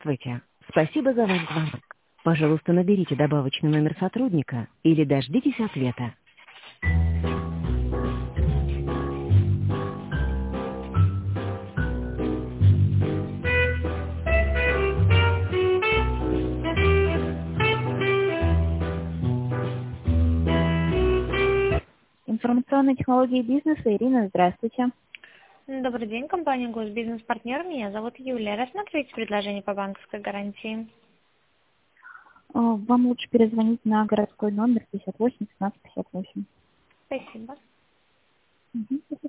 Здравствуйте. Спасибо за ваш звонок. Пожалуйста, наберите добавочный номер сотрудника или дождитесь ответа. Информационные технологии бизнеса. Ирина, здравствуйте. Добрый день, компания Госбизнес-партнер. Меня зовут Юлия. Рассмотрите предложение по банковской гарантии. Вам лучше перезвонить на городской номер 58 15 58. Спасибо. Мгм.